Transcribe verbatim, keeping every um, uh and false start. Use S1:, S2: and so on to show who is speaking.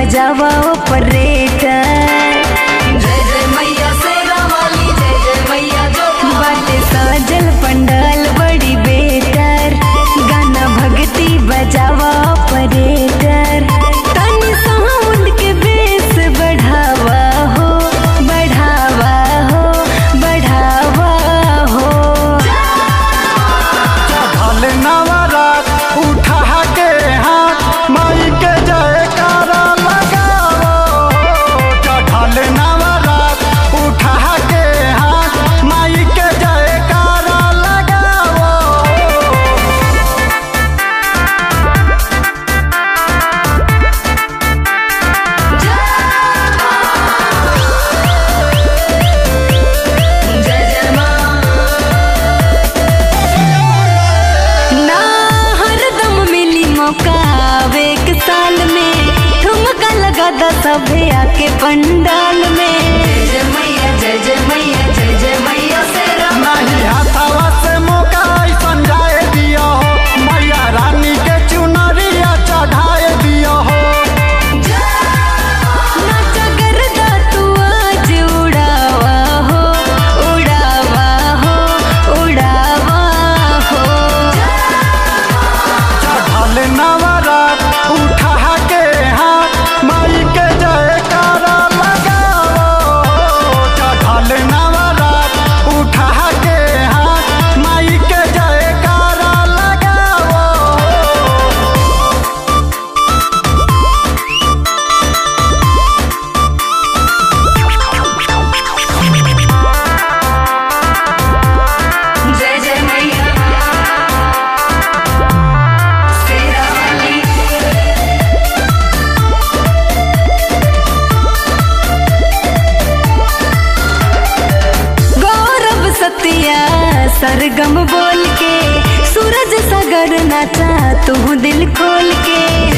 S1: बजावा ऑपरेटर।
S2: जय जय मैया शेरा वाली, जय जय मैया जोधा।
S1: बाटे सजल पंडाल बड़ी बेटर, गाना भक्ति बजावा ऑपरेटर। तनी साउंड के बेस बढ़ावा हो, बढ़ावा हो, बढ़ावा हो।
S3: चढ़ल नवरात उठा के हाथ माई के जयकारा लगाओ। चढ़ल नवरात उठा के हाथ माई के जयकारा लगाओ।
S2: जय जय माँ।
S1: ना हरदम मिली मौका एक साल में, ठुमका लगा दा सभे आके पंडाल में।
S2: जय जय मैया, जय जय मैया, जय जय मैया शेरा।
S3: नहीं हाथवा से मौका ऐसन जाए दिया हो, मैया रानी के चुनरिया चढ़ाए दिया हो।
S1: नाच करदा तू आज उड़ावा हो, उड़ावा हो, उड़ावा हो।
S3: चढ़ल नवरात उठा के हाथ माई के जयकारा लगाओ। चढ़ल नवरात उठा के हाथ माई के जयकारा लगाओ।
S2: जय जय मैया शेरा वाली।
S1: गौरव सतिया सरगम बोल के, सूरज सागर नाचा तू दिल खोल के।